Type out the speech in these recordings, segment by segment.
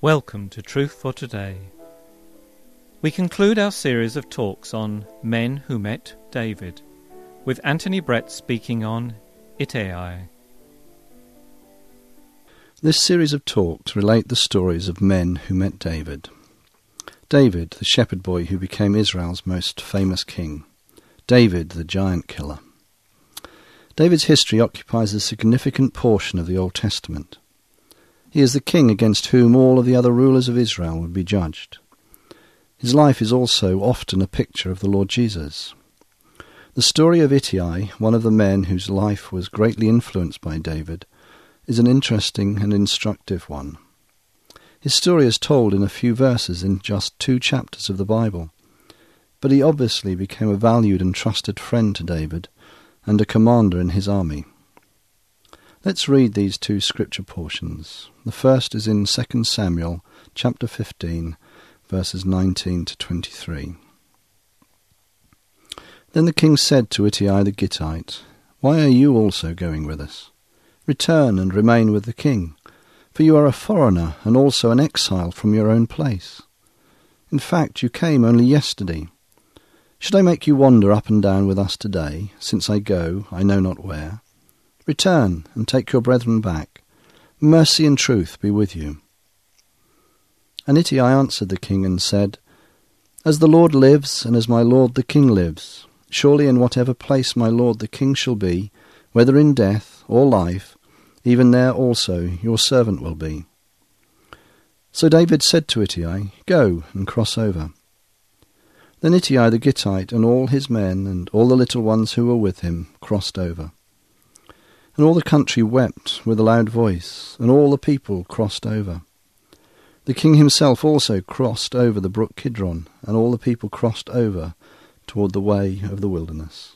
Welcome to Truth for Today. We conclude our series of talks on Men Who Met David, with Anthony Brett speaking on Ittai. This series of talks relate the stories of men who met David. David, the shepherd boy who became Israel's most famous king. David, the giant killer. David's history occupies a significant portion of the Old Testament. He is the king against whom all of the other rulers of Israel would be judged. His life is also often a picture of the Lord Jesus. The story of Ittai, one of the men whose life was greatly influenced by David, is an interesting and instructive one. His story is told in a few verses in just 2 chapters of the Bible, but he obviously became a valued and trusted friend to David and a commander in his army. Let's read these 2 scripture portions. The first is in 2 Samuel chapter 15, verses 19 to 23. Then the king said to Ittai the Gittite, "Why are you also going with us? Return and remain with the king, for you are a foreigner and also an exile from your own place. In fact, you came only yesterday. Should I make you wander up and down with us today, since I go, I know not where? Return and take your brethren back. Mercy and truth be with you." And Ittai answered the king and said, "As the Lord lives, and as my lord the king lives, surely in whatever place my lord the king shall be, whether in death or life, even there also your servant will be." So David said to Ittai, "Go and cross over." Then Ittai the Gittite and all his men and all the little ones who were with him crossed over. And all the country wept with a loud voice, and all the people crossed over. The king himself also crossed over the brook Kidron, and all the people crossed over toward the way of the wilderness.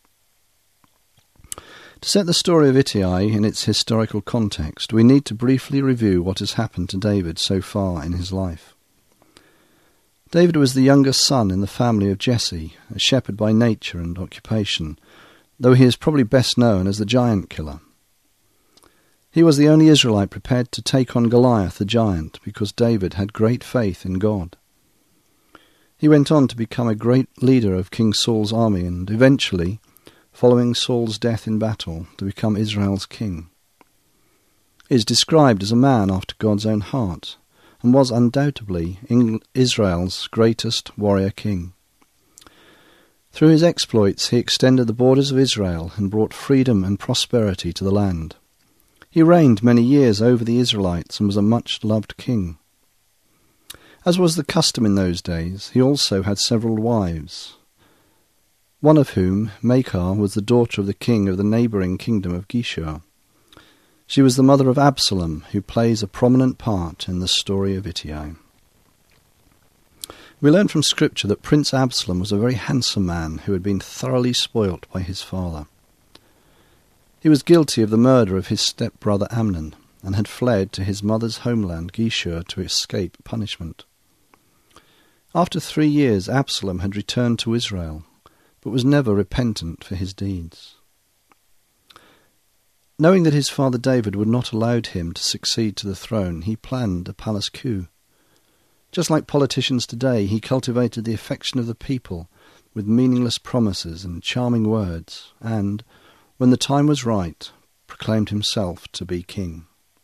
To set the story of Ittai in its historical context, we need to briefly review what has happened to David so far in his life. David was the youngest son in the family of Jesse, a shepherd by nature and occupation, though he is probably best known as the giant killer. He was the only Israelite prepared to take on Goliath the giant because David had great faith in God. He went on to become a great leader of King Saul's army and eventually, following Saul's death in battle, to become Israel's king. He is described as a man after God's own heart and was undoubtedly Israel's greatest warrior king. Through his exploits he extended the borders of Israel and brought freedom and prosperity to the land. He reigned many years over the Israelites and was a much-loved king. As was the custom in those days, he also had several wives, one of whom, Maachah, was the daughter of the king of the neighbouring kingdom of Geshur. She was the mother of Absalom, who plays a prominent part in the story of Ittai. We learn from Scripture that Prince Absalom was a very handsome man who had been thoroughly spoilt by his father. He was guilty of the murder of his step-brother Amnon and had fled to his mother's homeland Geshur to escape punishment. After 3 years, Absalom had returned to Israel, but was never repentant for his deeds. Knowing that his father David would not allow him to succeed to the throne, he planned a palace coup. Just like politicians today, he cultivated the affection of the people with meaningless promises and charming words, and, when the time was right, proclaimed himself to be king.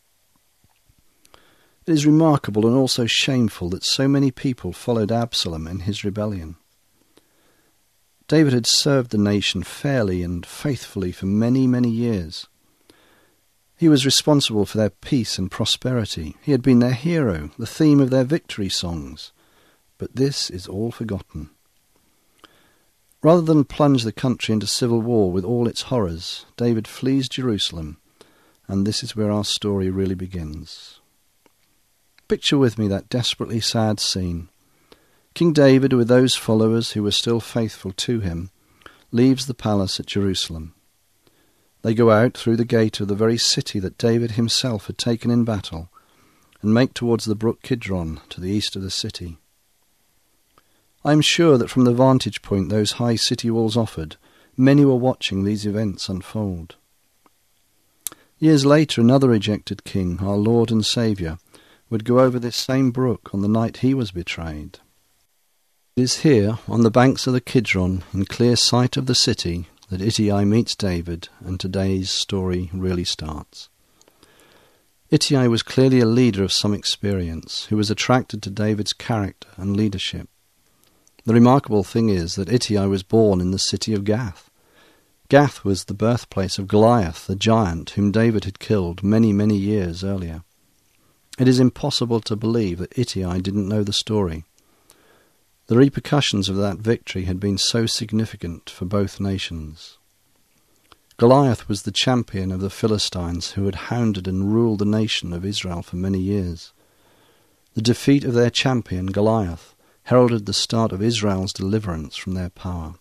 It is remarkable and also shameful that so many people followed Absalom in his rebellion. David had served the nation fairly and faithfully for many, many years. He was responsible for their peace and prosperity. He had been their hero, the theme of their victory songs. But this is all forgotten. Rather than plunge the country into civil war with all its horrors, David flees Jerusalem, and this is where our story really begins. Picture with me that desperately sad scene. King David, with those followers who were still faithful to him, leaves the palace at Jerusalem. They go out through the gate of the very city that David himself had taken in battle and make towards the brook Kidron to the east of the city. I am sure that from the vantage point those high city walls offered, many were watching these events unfold. Years later, another rejected king, our Lord and Saviour, would go over this same brook on the night he was betrayed. It is here, on the banks of the Kidron, in clear sight of the city, that Ittai meets David, and today's story really starts. Ittai was clearly a leader of some experience, who was attracted to David's character and leadership. The remarkable thing is that Ittai was born in the city of Gath. Gath was the birthplace of Goliath, the giant whom David had killed many, many years earlier. It is impossible to believe that Ittai didn't know the story. The repercussions of that victory had been so significant for both nations. Goliath was the champion of the Philistines who had hounded and ruled the nation of Israel for many years. The defeat of their champion, Goliath, heralded the start of Israel's deliverance from their power.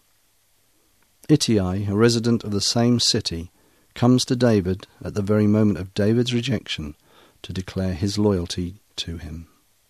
Ittai, a resident of the same city, comes to David at the very moment of David's rejection to declare his loyalty to him.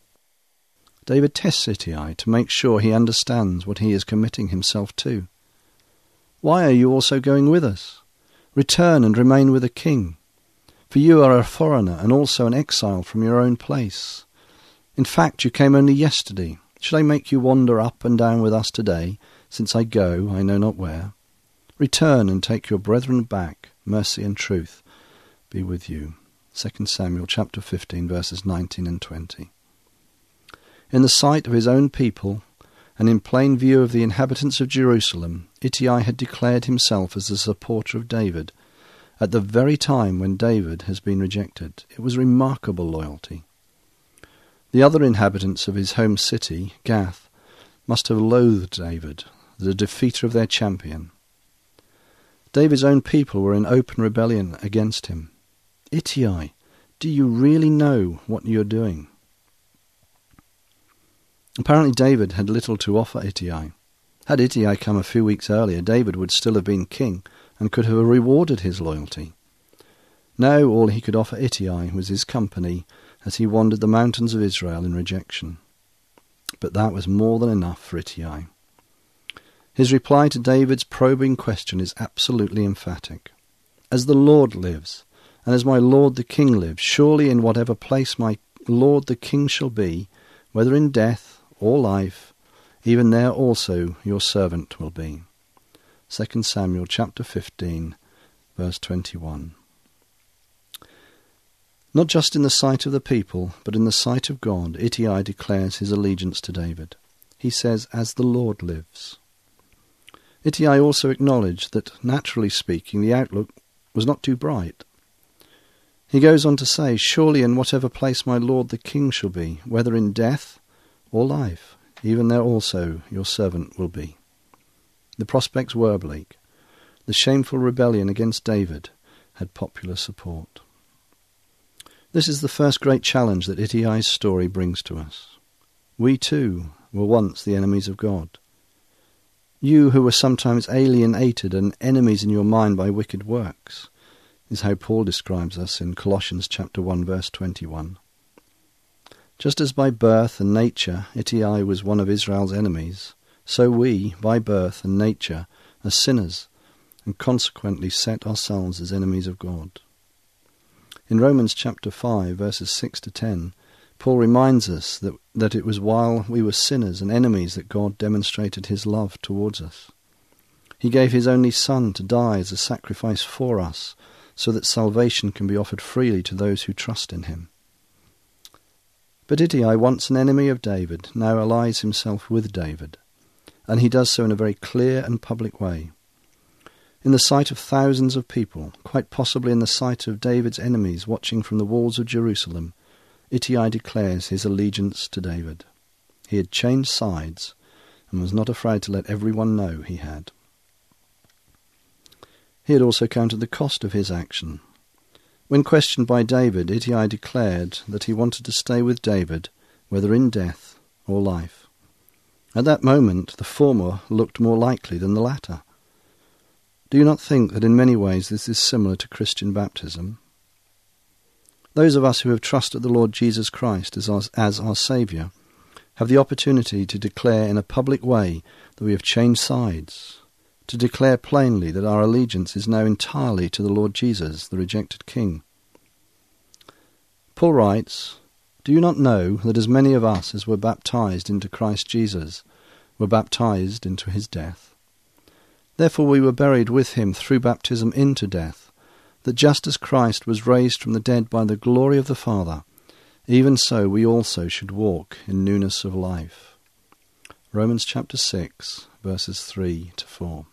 David tests Ittai to make sure he understands what he is committing himself to. "Why are you also going with us? Return and remain with the king, for you are a foreigner and also an exile from your own place. In fact, you came only yesterday. Should I make you wander up and down with us today, since I go, I know not where? Return and take your brethren back. Mercy and truth be with you." 2 Samuel chapter 15, verses 19 and 20. In the sight of his own people, and in plain view of the inhabitants of Jerusalem, Ittai had declared himself as the supporter of David, at the very time when David has been rejected. It was remarkable loyalty. The other inhabitants of his home city, Gath, must have loathed David, the defeater of their champion. David's own people were in open rebellion against him. "Ittai, do you really know what you're doing?" Apparently David had little to offer Ittai. Had Ittai come a few weeks earlier, David would still have been king and could have rewarded his loyalty. Now all he could offer Ittai was his company as he wandered the mountains of Israel in rejection. But that was more than enough for Ittai. His reply to David's probing question is absolutely emphatic. "As the Lord lives, and as my lord the king lives, surely in whatever place my lord the king shall be, whether in death or life, even there also your servant will be." 2 Samuel chapter 15, verse 21. Not just in the sight of the people, but in the sight of God, Ittai declares his allegiance to David. He says, "As the Lord lives." Ittai also acknowledged that, naturally speaking, the outlook was not too bright. He goes on to say, "Surely in whatever place my lord the king shall be, whether in death or life, even there also your servant will be." The prospects were bleak. The shameful rebellion against David had popular support. This is the first great challenge that Ittai's story brings to us. We too were once the enemies of God. You who were sometimes alienated and enemies in your mind by wicked works, is how Paul describes us in Colossians chapter 1, verse 21. Just as by birth and nature Ittai was one of Israel's enemies, so we, by birth and nature, are sinners, and consequently set ourselves as enemies of God. In Romans chapter 5, verses 6 to 10, Paul reminds us that it was while we were sinners and enemies that God demonstrated his love towards us. He gave his only Son to die as a sacrifice for us, so that salvation can be offered freely to those who trust in him. But Ittai, once an enemy of David, now allies himself with David, and he does so in a very clear and public way. In the sight of thousands of people, quite possibly in the sight of David's enemies watching from the walls of Jerusalem, Ittai declares his allegiance to David. He had changed sides and was not afraid to let everyone know he had. He had also counted the cost of his action. When questioned by David, Ittai declared that he wanted to stay with David, whether in death or life. At that moment, the former looked more likely than the latter. Do you not think that in many ways this is similar to Christian baptism? Those of us who have trusted the Lord Jesus Christ as our Saviour have the opportunity to declare in a public way that we have changed sides, to declare plainly that our allegiance is now entirely to the Lord Jesus, the rejected King. Paul writes, Do you not know that as many of us as were baptized into Christ Jesus were baptized into his death? Therefore we were buried with him through baptism into death, that just as Christ was raised from the dead by the glory of the Father, even so we also should walk in newness of life. Romans chapter 6, verses 3 to 4.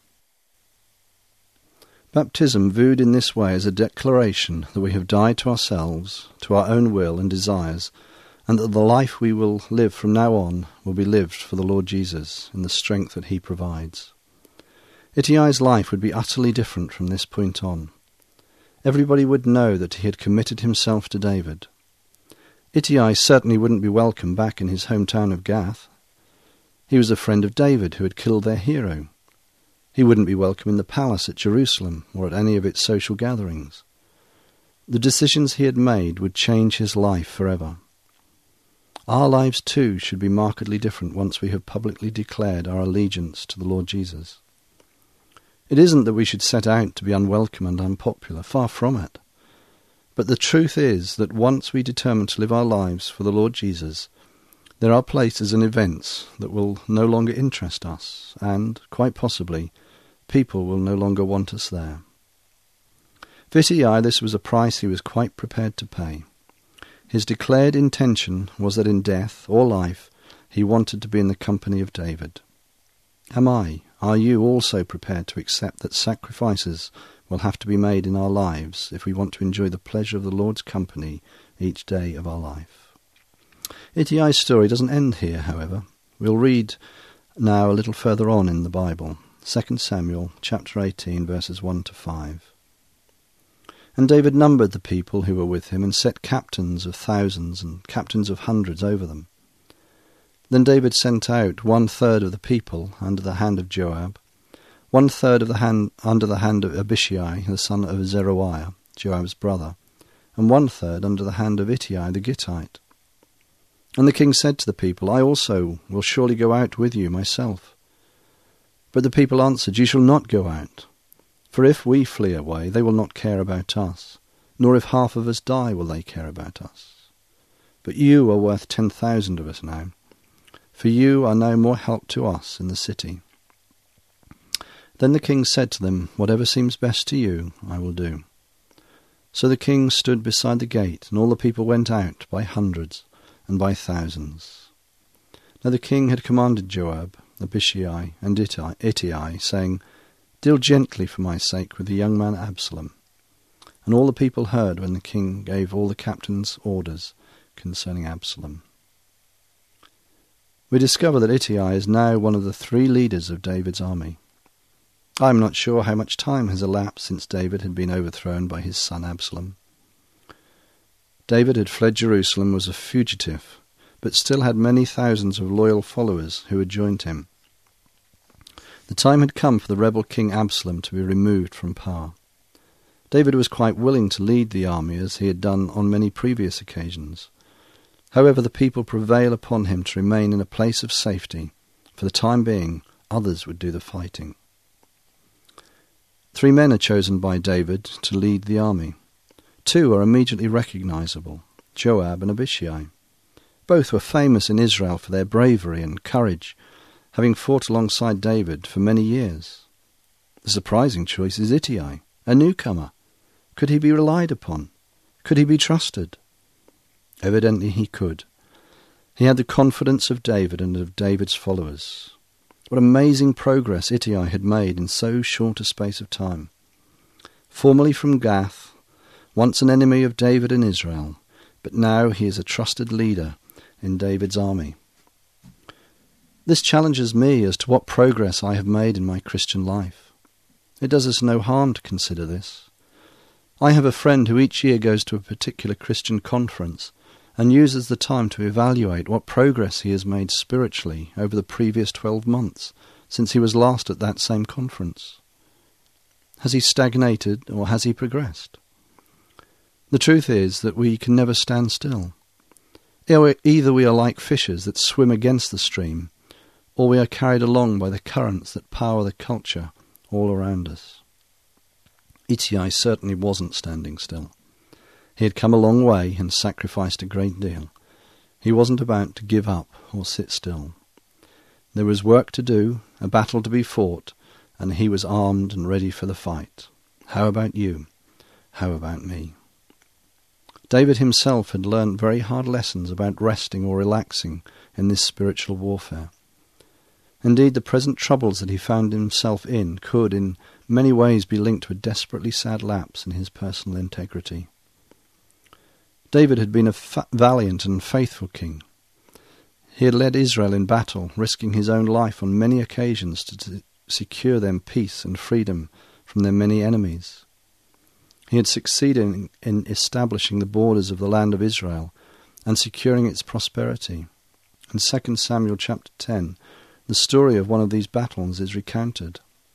Baptism, viewed in this way, as a declaration that we have died to ourselves, to our own will and desires, and that the life we will live from now on will be lived for the Lord Jesus in the strength that he provides. Itai's life would be utterly different from this point on. Everybody would know that he had committed himself to David. Ittai certainly wouldn't be welcome back in his hometown of Gath. He was a friend of David who had killed their hero. He wouldn't be welcome in the palace at Jerusalem or at any of its social gatherings. The decisions he had made would change his life forever. Our lives too should be markedly different once we have publicly declared our allegiance to the Lord Jesus. It isn't that we should set out to be unwelcome and unpopular, far from it. But the truth is that once we determine to live our lives for the Lord Jesus, there are places and events that will no longer interest us, and, quite possibly, people will no longer want us there. For Ittai, this was a price he was quite prepared to pay. His declared intention was that in death or life he wanted to be in the company of David. Are you also prepared to accept that sacrifices will have to be made in our lives if we want to enjoy the pleasure of the Lord's company each day of our life? Itai's story doesn't end here, however. We'll read now a little further on in the Bible, 2 Samuel chapter 18, verses 1 to 5. And David numbered the people who were with him and set captains of thousands and captains of hundreds over them. Then David sent out 1/3 of the people under the hand of Joab, 1/3 under the hand of Abishai, the son of Zeruiah, Joab's brother, and 1/3 under the hand of Ittai the Gittite. And the king said to the people, I also will surely go out with you myself. But the people answered, You shall not go out. For if we flee away, they will not care about us, nor if half of us die will they care about us. But you are worth 10,000 of us now, for you are now more help to us in the city. Then the king said to them, Whatever seems best to you, I will do. So the king stood beside the gate, and all the people went out by hundreds and by thousands. Now the king had commanded Joab, Abishai, and Ittai, saying, Deal gently for my sake with the young man Absalom. And all the people heard when the king gave all the captains orders concerning Absalom. We discover that Ittai is now one of the 3 leaders of David's army. I am not sure how much time has elapsed since David had been overthrown by his son Absalom. David had fled Jerusalem, was a fugitive, but still had many thousands of loyal followers who had joined him. The time had come for the rebel king Absalom to be removed from power. David was quite willing to lead the army as he had done on many previous occasions. However, the people prevail upon him to remain in a place of safety. For the time being, others would do the fighting. 3 men are chosen by David to lead the army. 2 are immediately recognizable, Joab and Abishai. Both were famous in Israel for their bravery and courage, having fought alongside David for many years. The surprising choice is Ittai, a newcomer. Could he be relied upon? Could he be trusted? Evidently he could. He had the confidence of David and of David's followers. What amazing progress Ittai had made in so short a space of time. Formerly from Gath, once an enemy of David and Israel, but now he is a trusted leader in David's army. This challenges me as to what progress I have made in my Christian life. It does us no harm to consider this. I have a friend who each year goes to a particular Christian conference and uses the time to evaluate what progress he has made spiritually over the previous 12 months since he was last at that same conference. Has he stagnated or has he progressed? The truth is that we can never stand still. Either we are like fishes that swim against the stream, or we are carried along by the currents that power the culture all around us. Ittai certainly wasn't standing still. He had come a long way and sacrificed a great deal, He wasn't about to give up or sit still. There was work to do, a battle to be fought, and he was armed and ready for the fight. How about you? How about me? David himself had learned very hard lessons about resting or relaxing in this spiritual warfare. Indeed, the present troubles that he found himself in could, in many ways, be linked to a desperately sad lapse in his personal integrity. David had been a valiant and faithful king. He had led Israel in battle, risking his own life on many occasions to secure them peace and freedom from their many enemies. He had succeeded in establishing the borders of the land of Israel and securing its prosperity. In 2 Samuel chapter 10, the story of one of these battles is recounted.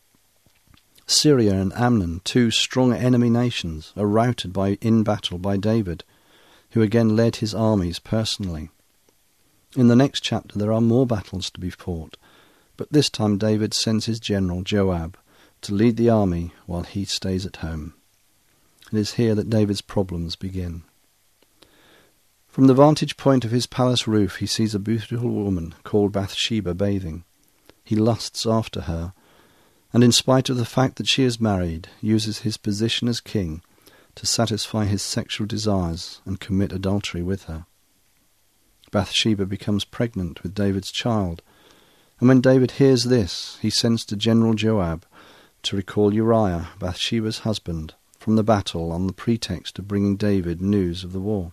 Syria and Ammon, two strong enemy nations, are routed in battle by David, who again led his armies personally. In the next chapter there are more battles to be fought, but this time David sends his general Joab to lead the army while he stays at home. It is here that David's problems begin. From the vantage point of his palace roof he sees a beautiful woman called Bathsheba bathing. He lusts after her, and in spite of the fact that she is married, uses his position as king to satisfy his sexual desires and commit adultery with her. Bathsheba becomes pregnant with David's child, and when David hears this, he sends to General Joab to recall Uriah, Bathsheba's husband, from the battle on the pretext of bringing David news of the war.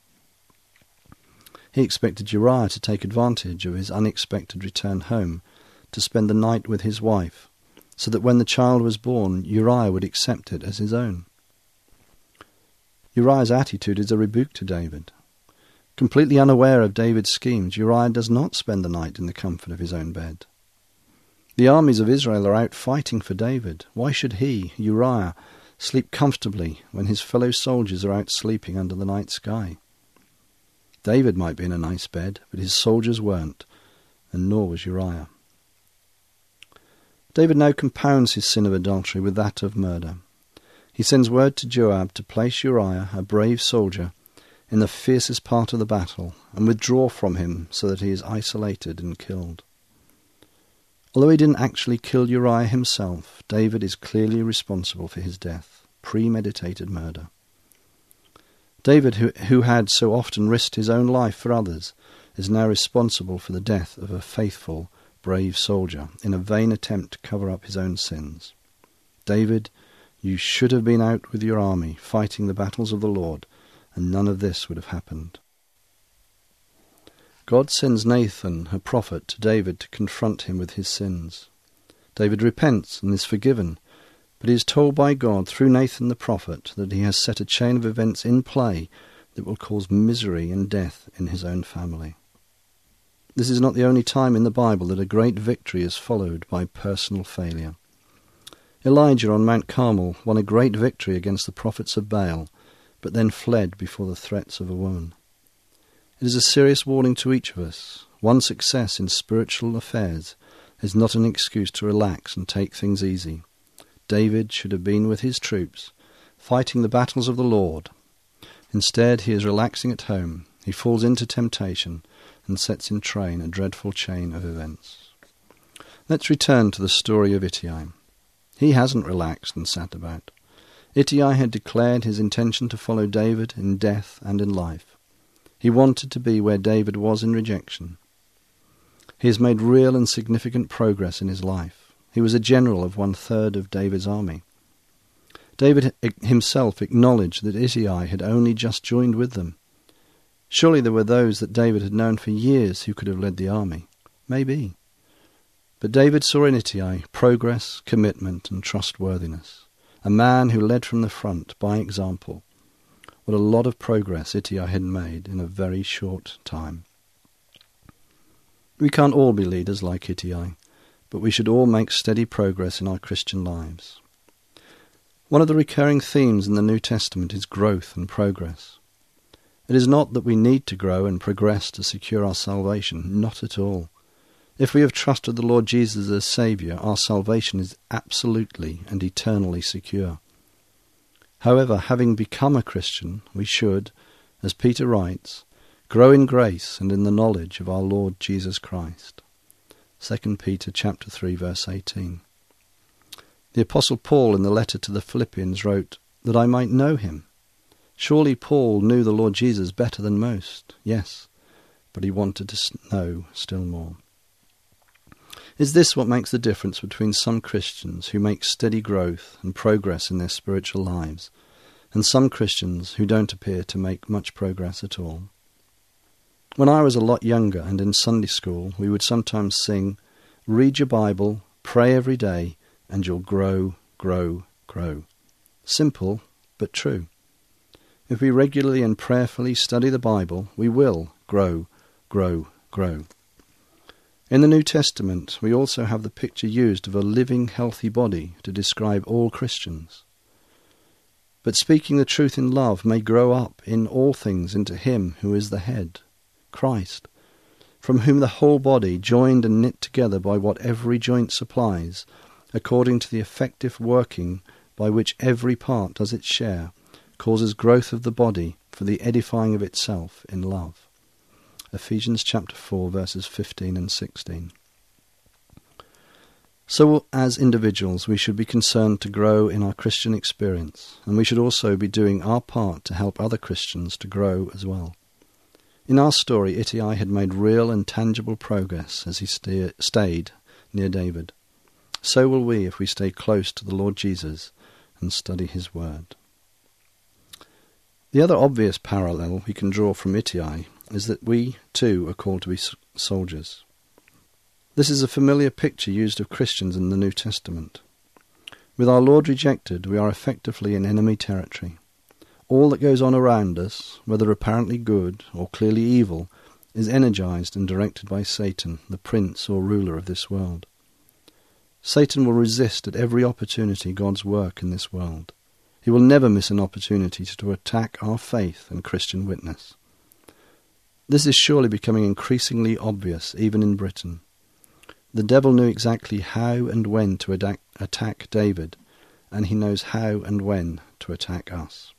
He expected Uriah to take advantage of his unexpected return home to spend the night with his wife, so that when the child was born, Uriah would accept it as his own. Uriah's attitude is a rebuke to David. Completely unaware of David's schemes, Uriah does not spend the night in the comfort of his own bed. The armies of Israel are out fighting for David. Why should he, Uriah, sleep comfortably when his fellow soldiers are out sleeping under the night sky? David might be in a nice bed, but his soldiers weren't, and nor was Uriah. David now compounds his sin of adultery with that of murder. He sends word to Joab to place Uriah, a brave soldier, in the fiercest part of the battle, and withdraw from him so that he is isolated and killed. Although he didn't actually kill Uriah himself, David is clearly responsible for his death, premeditated murder. David, who had so often risked his own life for others, is now responsible for the death of a faithful, brave soldier in a vain attempt to cover up his own sins. David, you should have been out with your army, fighting the battles of the Lord, and none of this would have happened. God sends Nathan, a prophet, to David to confront him with his sins. David repents and is forgiven, but he is told by God through Nathan the prophet that he has set a chain of events in play that will cause misery and death in his own family. This is not the only time in the Bible that a great victory is followed by personal failure. Elijah on Mount Carmel won a great victory against the prophets of Baal, but then fled before the threats of a woman. It is a serious warning to each of us. One success in spiritual affairs is not an excuse to relax and take things easy. David should have been with his troops, fighting the battles of the Lord. Instead, he is relaxing at home. He falls into temptation and sets in train a dreadful chain of events. Let's return to the story of Ittai. He hasn't relaxed and sat about. Ittai had declared his intention to follow David in death and in life. He wanted to be where David was in rejection. He has made real and significant progress in his life. He was a general of 1/3 of David's army. David himself acknowledged that Ittai had only just joined with them. Surely there were those that David had known for years who could have led the army. Maybe. But David saw in Ittai progress, commitment, and trustworthiness. A man who led from the front by example. What a lot of progress Ittai had made in a very short time. We can't all be leaders like Ittai, but we should all make steady progress in our Christian lives. One of the recurring themes in the New Testament is growth and progress. It is not that we need to grow and progress to secure our salvation, not at all. If we have trusted the Lord Jesus as Saviour, our salvation is absolutely and eternally secure. However, having become a Christian, we should, as Peter writes, Grow in grace and in the knowledge of our Lord Jesus Christ. 2 Peter chapter 3, verse 18. The Apostle Paul in the letter to the Philippians wrote, "That I might know him." Surely Paul knew the Lord Jesus better than most, yes, but he wanted to know still more. Is this what makes the difference between some Christians who make steady growth and progress in their spiritual lives, and some Christians who don't appear to make much progress at all? When I was a lot younger and in Sunday school, we would sometimes sing, "Read your Bible, pray every day, and you'll grow, grow, grow." Simple, but true. If we regularly and prayerfully study the Bible, we will grow, grow, grow. In the New Testament, we also have the picture used of a living, healthy body to describe all Christians. But speaking the truth in love may grow up in all things into him who is the head, Christ, from whom the whole body, joined and knit together by what every joint supplies, according to the effective working by which every part does its share, causes growth of the body for the edifying of itself in love. Ephesians chapter 4, verses 15 and 16. So as individuals, we should be concerned to grow in our Christian experience, and we should also be doing our part to help other Christians to grow as well. In our story, Ittai had made real and tangible progress as he stayed near David. So will we if we stay close to the Lord Jesus and study his word. The other obvious parallel we can draw from Ittai is that we, too, are called to be soldiers. This is a familiar picture used of Christians in the New Testament. With our Lord rejected, we are effectively in enemy territory. All that goes on around us, whether apparently good or clearly evil, is energized and directed by Satan, the prince or ruler of this world. Satan will resist at every opportunity God's work in this world. He will never miss an opportunity to attack our faith and Christian witness. This is surely becoming increasingly obvious even in Britain. The devil knew exactly how and when to attack David, and he knows how and when to attack us.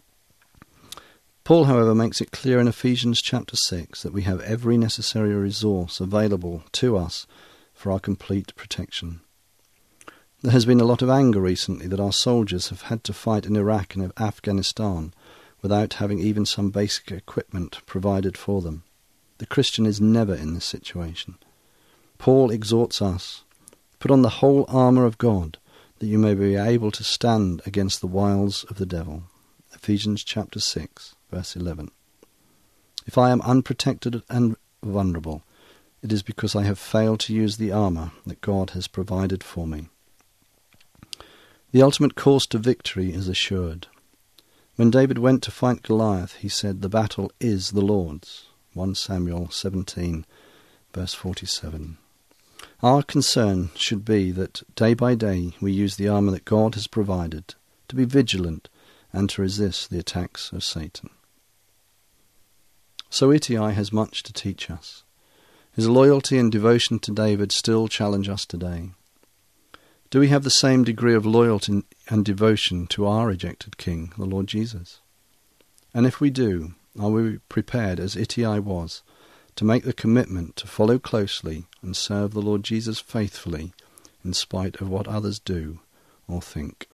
Paul, however, makes it clear in Ephesians chapter 6 that we have every necessary resource available to us for our complete protection. There has been a lot of anger recently that our soldiers have had to fight in Iraq and Afghanistan without having even some basic equipment provided for them. The Christian is never in this situation. Paul exhorts us, "Put on the whole armour of God, that you may be able to stand against the wiles of the devil." Ephesians chapter 6, verse 11. If I am unprotected and vulnerable, it is because I have failed to use the armour that God has provided for me. The ultimate course to victory is assured. When David went to fight Goliath, he said, "The battle is the Lord's." 1 Samuel 17, verse 47. Our concern should be that day by day we use the armour that God has provided, to be vigilant and to resist the attacks of Satan. So Ittai has much to teach us. His loyalty and devotion to David still challenge us today. Do we have the same degree of loyalty and devotion to our rejected King, the Lord Jesus? And if we do, are we prepared, as Ittai was, to make the commitment to follow closely and serve the Lord Jesus faithfully in spite of what others do or think?